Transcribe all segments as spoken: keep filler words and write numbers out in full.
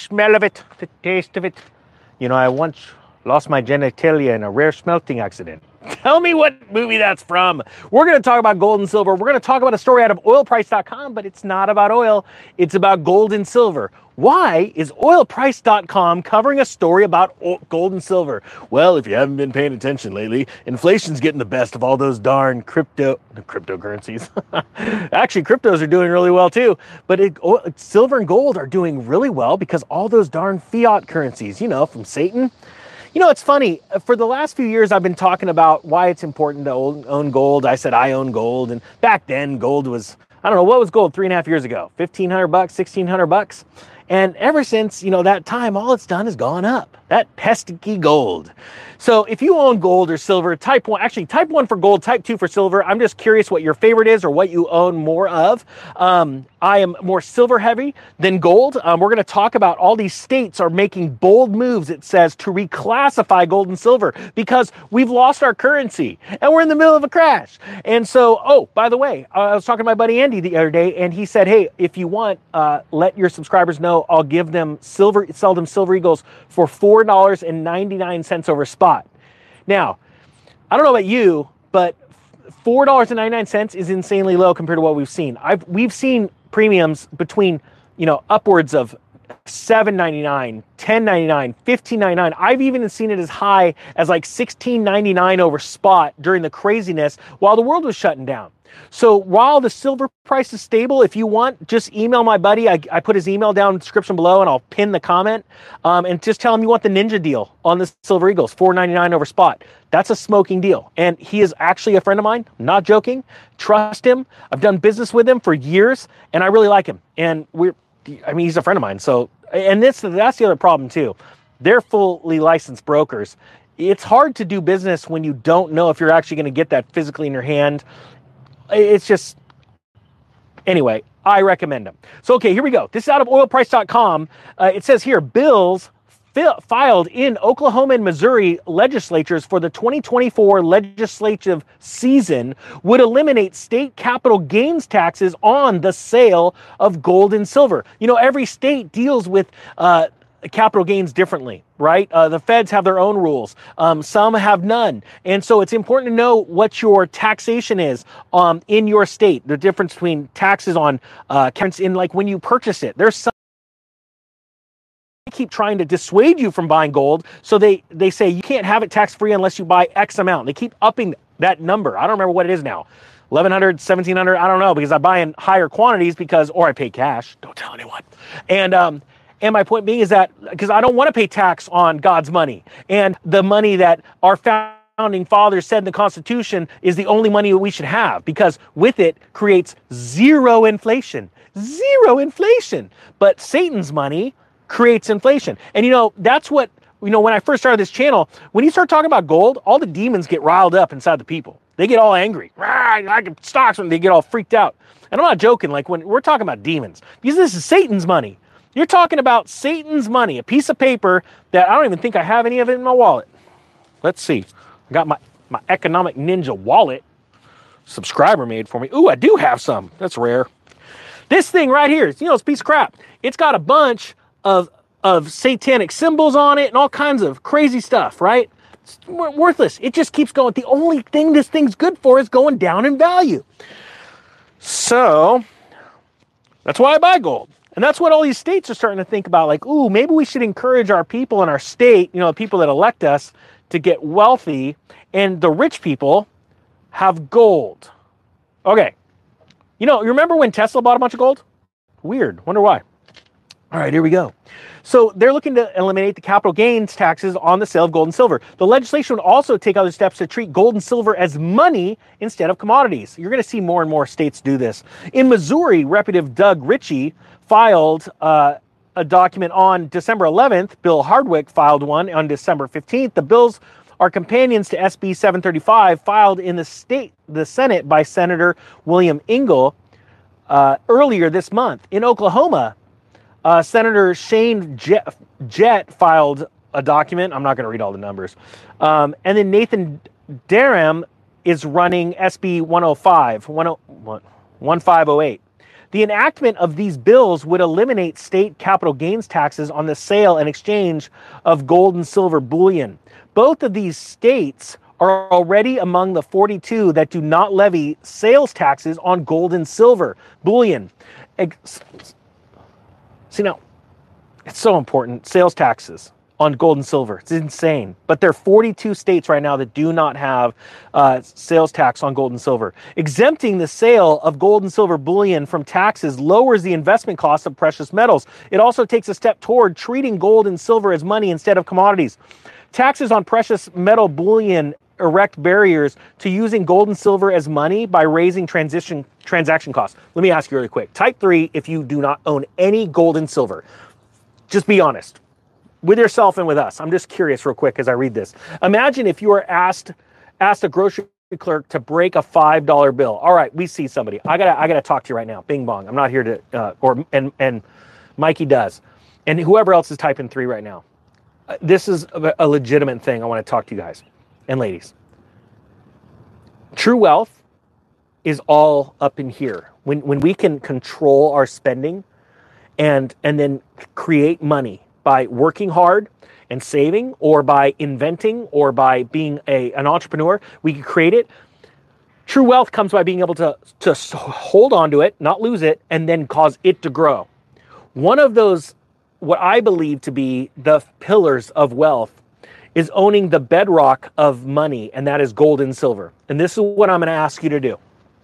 smell of it, the taste of it. You know, I once lost my genitalia in a rare smelting accident. Tell me what movie that's from. We're going to talk about gold and silver. We're going to talk about a story out of oil price dot com, but it's not about oil. It's about gold and silver. Why is oil price dot com covering a story about gold and silver? Well, if you haven't been paying attention lately, inflation's getting the best of all those darn crypto cryptocurrencies. Actually, cryptos are doing really well too, but it, oh, silver and gold are doing really well because all those darn fiat currencies, you know, from Satan. You know, it's funny. For the last few years, I've been talking about why it's important to own gold. I said I own gold, and back then, gold was, I don't know, what was gold three and a half years ago? fifteen hundred bucks, sixteen hundred bucks? And ever since, you know, that time, all it's done is gone up. That pesky gold. So if you own gold or silver, type one, actually type one for gold, type two for silver. I'm just curious what your favorite is or what you own more of. Um, I am more silver heavy than gold. Um, we're going to talk about all these states are making bold moves, it says, to reclassify gold and silver because we've lost our currency and we're in the middle of a crash. And so, oh, by the way, I was talking to my buddy Andy the other day and he said, hey, if you want, uh, let your subscribers know I'll give them silver, sell them Silver Eagles for four dollars and ninety-nine cents over spot. Now, I don't know about you, but four dollars and ninety-nine cents is insanely low compared to what we've seen. I've we've seen premiums between, you know, upwards of seven ninety-nine, ten ninety-nine, fifteen ninety-nine. I've even seen it as high as like sixteen ninety-nine over spot during the craziness while the world was shutting down. So while the silver price is stable, if you want, just email my buddy. I, I put his email down in the description below and I'll pin the comment um, and just tell him you want the ninja deal on the Silver Eagles, four ninety-nine over spot. That's a smoking deal. And he is actually a friend of mine. I'm not joking. Trust him. I've done business with him for years and I really like him. And we're, I mean, he's a friend of mine. So, and this, that's the other problem too. They're fully licensed brokers. It's hard to do business when you don't know if you're actually going to get that physically in your hand. It's just, anyway, I recommend them. So, okay, here we go. This is out of oil price dot com. Uh, it says here, bills fi- filed in Oklahoma and Missouri legislatures for the twenty twenty-four legislative season would eliminate state capital gains taxes on the sale of gold and silver. You know, every state deals with uh, capital gains differently, right? Uh, the feds have their own rules. Um, some have none. And so it's important to know what your taxation is um, in your state, the difference between taxes on uh, in like when you purchase it. There's some keep trying to dissuade you from buying gold. So they, they say you can't have it tax-free unless you buy X amount. They keep upping that number. I don't remember what it is now. eleven hundred, seventeen hundred, I don't know, because I buy in higher quantities because, or I pay cash. Don't tell anyone. And, um, And my point being is that because I don't want to pay tax on God's money and the money that our founding fathers said in the Constitution is the only money we should have because with it creates zero inflation, zero inflation. But Satan's money creates inflation. And, you know, that's what, you know, when I first started this channel, when you start talking about gold, all the demons get riled up inside the people. They get all angry. I can stocks and they get all freaked out. And I'm not joking. Like when we're talking about demons, because this is Satan's money. You're talking about Satan's money, a piece of paper that I don't even think I have any of it in my wallet. Let's see. I got my, my Economic Ninja wallet subscriber made for me. Ooh, I do have some. That's rare. This thing right here, you know, it's a piece of crap. It's got a bunch of, of satanic symbols on it and all kinds of crazy stuff, right? It's worthless. It just keeps going. The only thing this thing's good for is going down in value. So that's why I buy gold. And that's what all these states are starting to think about, like, ooh, maybe we should encourage our people in our state, you know, the people that elect us, to get wealthy, and the rich people have gold. Okay. You know, you remember when Tesla bought a bunch of gold? Weird. Wonder why. All right, here we go. So they're looking to eliminate the capital gains taxes on the sale of gold and silver. The legislation would also take other steps to treat gold and silver as money instead of commodities. You're going to see more and more states do this. In Missouri, Representative Doug Ritchie filed uh, a document on December eleventh. Bill Hardwick filed one on December fifteenth. The bills are companions to S B seven thirty-five filed in the state, the Senate by Senator William Engel uh, earlier this month. In Oklahoma, uh, Senator Shane Jett, Jett filed a document. I'm not going to read all the numbers. Um, and then Nathan Derham is running S B one oh five, one oh five oh eight. The enactment of these bills would eliminate state capital gains taxes on the sale and exchange of gold and silver bullion. Both of these states are already among the forty-two that do not levy sales taxes on gold and silver bullion. See, now, it's so important. Sales taxes on gold and silver. It's insane. But there are forty-two states right now that do not have uh, sales tax on gold and silver. Exempting the sale of gold and silver bullion from taxes lowers the investment cost of precious metals. It also takes a step toward treating gold and silver as money instead of commodities. Taxes on precious metal bullion erect barriers to using gold and silver as money by raising transition transaction costs. Let me ask you really quick. Type three if you do not own any gold and silver. Just be honest with yourself and with us. I'm just curious real quick as I read this. Imagine if you were asked asked a grocery clerk to break a five dollar bill. All right, we see somebody. I gotta I gotta talk to you right now. Bing bong. I'm not here to uh, or and and Mikey does, and whoever else is typing three right now. Uh, this is a, a legitimate thing. I want to talk to you guys and ladies. True wealth is all up in here. When when we can control our spending and and then create money by working hard and saving, or by inventing, or by being a an entrepreneur, we can create it. True wealth comes by being able to to hold on to it, not lose it, and then cause it to grow. One of those, what I believe to be the pillars of wealth, is owning the bedrock of money, and that is gold and silver. And this is what I'm going to ask you to do.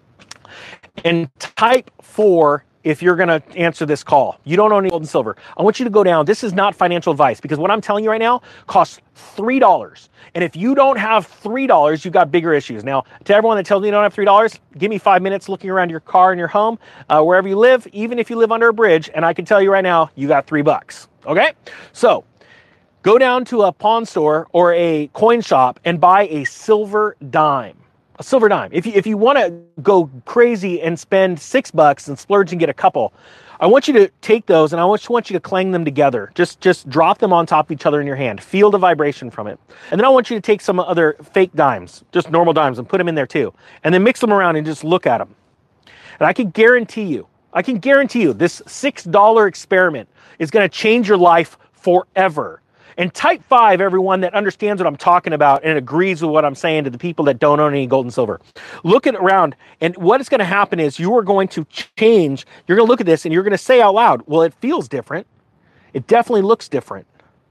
And type four if you're going to answer this call. You don't own any gold and silver. I want you to go down. This is not financial advice, because what I'm telling you right now costs three dollars. And if you don't have three dollars, you've got bigger issues. Now, to everyone that tells me you don't have three dollars, give me five minutes looking around your car and your home, uh, wherever you live, even if you live under a bridge, and I can tell you right now, you got three bucks. Okay? So, go down to a pawn store or a coin shop and buy a silver dime. A silver dime. If you, if you want to go crazy and spend six bucks and splurge and get a couple, I want you to take those and I just want you to clang them together. Just, just drop them on top of each other in your hand. Feel the vibration from it. And then I want you to take some other fake dimes, just normal dimes, and put them in there too. And then mix them around and just look at them. And I can guarantee you, I can guarantee you this six dollar experiment is going to change your life forever. And type five, everyone that understands what I'm talking about and agrees with what I'm saying to the people that don't own any gold and silver. Look at around, and what is going to happen is you are going to change. You're going to look at this and you're going to say out loud, well, it feels different. It definitely looks different.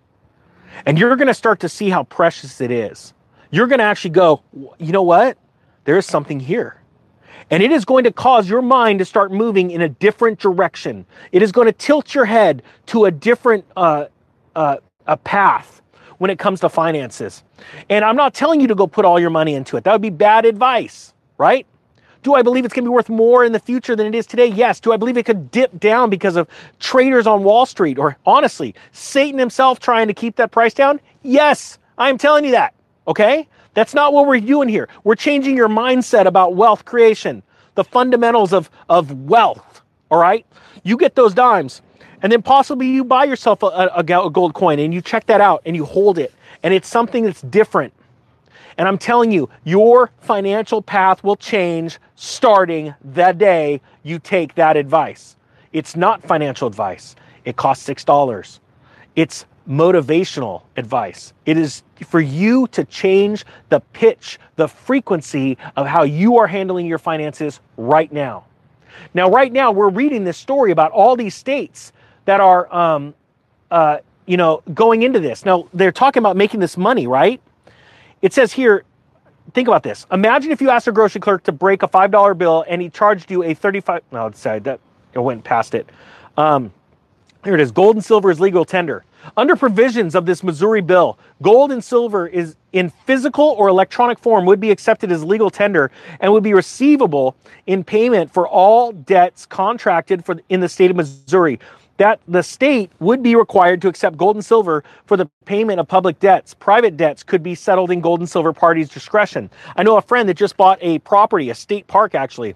And you're going to start to see how precious it is. You're going to actually go, you know what? There is something here. And it is going to cause your mind to start moving in a different direction. It is going to tilt your head to a different uh, uh, a path when it comes to finances. And I'm not telling you to go put all your money into it. That would be bad advice, right? Do I believe it's going to be worth more in the future than it is today? Yes. Do I believe it could dip down because of traders on Wall Street, or honestly, Satan himself trying to keep that price down? Yes, I'm telling you that, okay? That's not what we're doing here. We're changing your mindset about wealth creation, the fundamentals of, of wealth, all right? You get those dimes. And then possibly you buy yourself a, a, a gold coin and you check that out and you hold it. And it's something that's different. And I'm telling you, your financial path will change starting the day you take that advice. It's not financial advice. It costs six dollars. It's motivational advice. It is for you to change the pitch, the frequency of how you are handling your finances right now. Now, right now, we're reading this story about all these states that are, um, uh, you know, going into this. Now, they're talking about making this money, right? It says here, think about this. Imagine if you asked a grocery clerk to break a five dollar bill and he charged you a thirty-five, no, sorry, that, I went past it. Um, here it is, gold and silver is legal tender. Under provisions of this Missouri bill, gold and silver is in physical or electronic form would be accepted as legal tender and would be receivable in payment for all debts contracted for in the state of Missouri. That the state would be required to accept gold and silver for the payment of public debts. Private debts could be settled in gold and silver parties' discretion. I know a friend that just bought a property, a state park actually,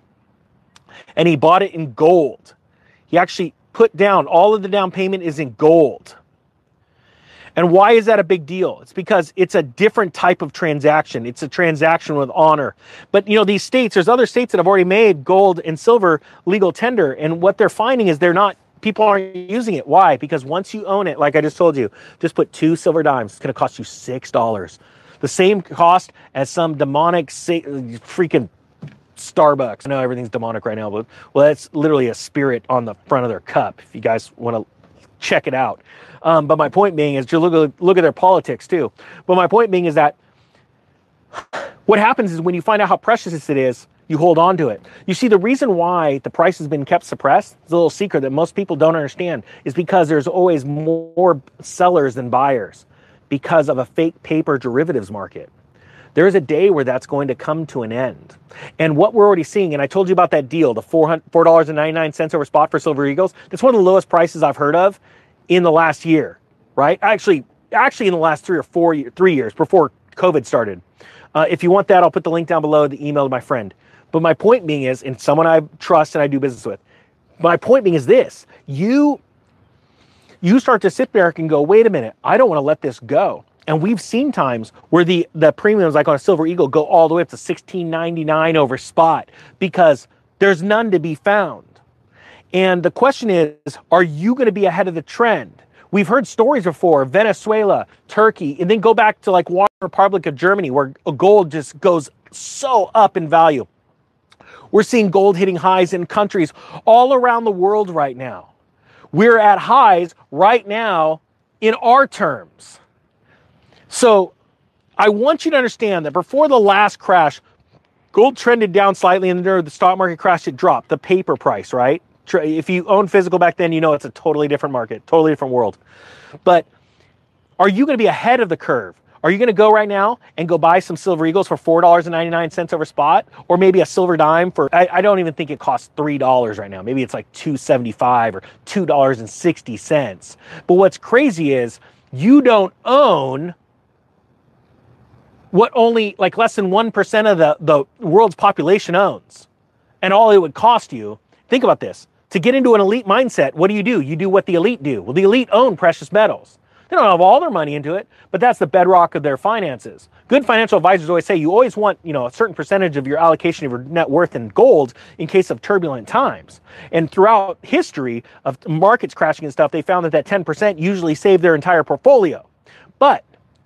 and he bought it in gold. He actually put down, all of the down payment is in gold. And why is that a big deal? It's because it's a different type of transaction. It's a transaction with honor. But, you know, these states, there's other states that have already made gold and silver legal tender. And what they're finding is they're not, people aren't using it. Why? Because once you own it, like I just told you, just put two silver dimes. It's going to cost you six dollars. The same cost as some demonic freaking Starbucks. I know everything's demonic right now, but well, that's literally a spirit on the front of their cup. If you guys want to check it out. Um, but my point being is, you look at, look at their politics too. But my point being is that what happens is when you find out how precious it is, you hold on to it. You see, the reason why the price has been kept suppressed, it's a little secret that most people don't understand, is because there's always more sellers than buyers because of a fake paper derivatives market. There is a day where that's going to come to an end. And what we're already seeing, and I told you about that deal, the four dollars and ninety-nine cents over spot for Silver Eagles, that's one of the lowest prices I've heard of in the last year, right? Actually, actually in the last three or four, three years before COVID started. Uh, if you want that, I'll put the link down below, the email to my friend. But my point being is, and someone I trust and I do business with, my point being is this, you, you start to sit there and go, wait a minute, I don't want to let this go. And we've seen times where the, the premiums, like on a Silver Eagle, go all the way up to sixteen ninety-nine over spot because there's none to be found. And the question is, are you going to be ahead of the trend? We've heard stories before, Venezuela, Turkey, and then go back to like One Republic of Germany, where gold just goes so up in value. We're seeing gold hitting highs in countries all around the world right now. We're at highs right now in our terms. So I want you to understand that before the last crash, gold trended down slightly, and then the stock market crashed, it dropped, the paper price, right? If you own physical back then, you know it's a totally different market, totally different world. But are you going to be ahead of the curve? Are you going to go right now and go buy some Silver Eagles for four dollars and ninety-nine cents over spot? Or maybe a silver dime for, I, I don't even think it costs three dollars right now. Maybe it's like two dollars and seventy-five cents or two dollars and sixty cents. But what's crazy is you don't own what only like less than one percent of the, the world's population owns. And all it would cost you, think about this, to get into an elite mindset, what do you do? You do what the elite do. Well, the elite own precious metals. They don't have all their money into it, but that's the bedrock of their finances. Good financial advisors always say you always want, you know, a certain percentage of your allocation of your net worth in gold in case of turbulent times. And throughout history of markets crashing and stuff, they found that that ten percent usually saved their entire portfolio. But,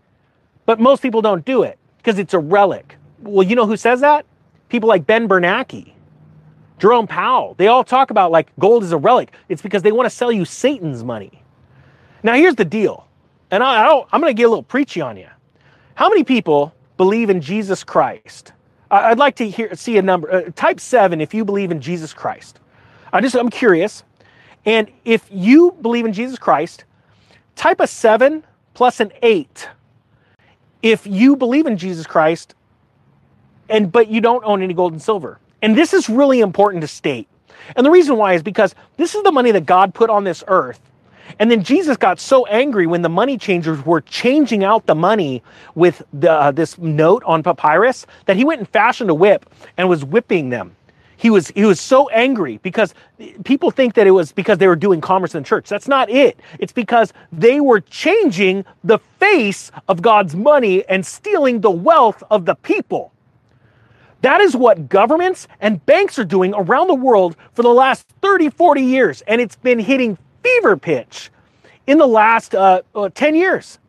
but most people don't do it because it's a relic. Well, you know who says that? People like Ben Bernanke, Jerome Powell. They all talk about like gold is a relic. It's because they want to sell you Satan's money. Now here's the deal. And I, I don't, I'm going to get a little preachy on you. How many people believe in Jesus Christ? I, I'd like to hear, see a number. Uh, type seven if you believe in Jesus Christ. I just, I'm curious. And if you believe in Jesus Christ, type a seven plus an eight. If you believe in Jesus Christ, and but you don't own any gold and silver. And this is really important to state. And the reason why is because this is the money that God put on this earth. And then Jesus got so angry when the money changers were changing out the money with the, uh, this note on papyrus that he went and fashioned a whip and was whipping them. He was, he was so angry because people think that it was because they were doing commerce in the church. That's not it. It's because they were changing the face of God's money and stealing the wealth of the people. That is what governments and banks are doing around the world for the last thirty, forty years. And it's been hitting fever pitch in the last uh, uh, ten years.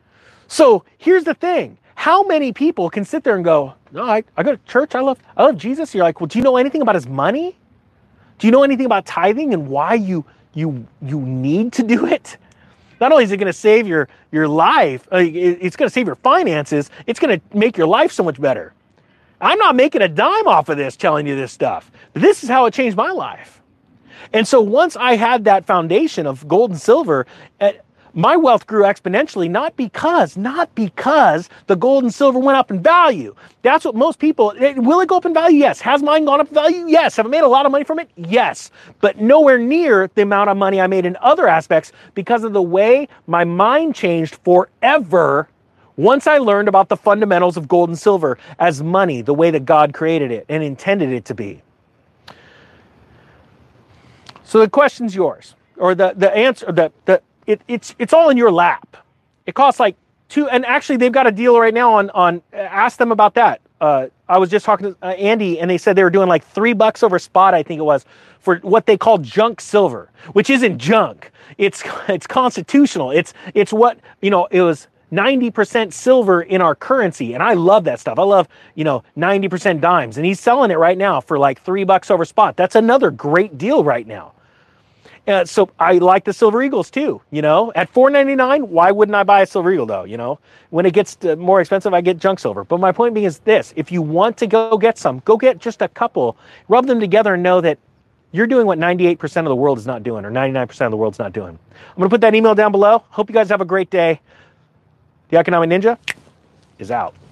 So here's the thing. How many people can sit there and go, no, I, I go to church. I love, I love Jesus. You're like, well, do you know anything about his money? Do you know anything about tithing and why you, you, you need to do it? Not only is it going to save your, your life, uh, it's going to save your finances. It's going to make your life so much better. I'm not making a dime off of this telling you this stuff. But this is how it changed my life. And so once I had that foundation of gold and silver, uh, my wealth grew exponentially, not because, not because the gold and silver went up in value. That's what most people, it, will it go up in value? Yes. Has mine gone up in value? Yes. Have I made a lot of money from it? Yes. But nowhere near the amount of money I made in other aspects because of the way my mind changed forever once I learned about the fundamentals of gold and silver as money, the way that God created it and intended it to be. So the question's yours, or the, the answer, the, the, it, it's, it's all in your lap. It costs like two, and actually they've got a deal right now on, on ask them about that. Uh, I was just talking to uh, Andy, and they said they were doing like three bucks over spot, I think it was, for what they call junk silver, which isn't junk. It's it's constitutional. It's it's what, you know, it was ninety percent silver in our currency, and I love that stuff. I love, you know, ninety percent dimes, and he's selling it right now for like three bucks over spot. That's another great deal right now. Uh, so I like the Silver Eagles too, you know, at four ninety-nine. Why wouldn't I buy a Silver Eagle though? You know, when it gets to more expensive, I get junk silver. But my point being is this: if you want to go get some, go get just a couple, rub them together, and know that you're doing what ninety-eight percent of the world is not doing, or ninety-nine percent of the world's not doing. I'm going to put that email down below. Hope you guys have a great day. The Economic Ninja is out.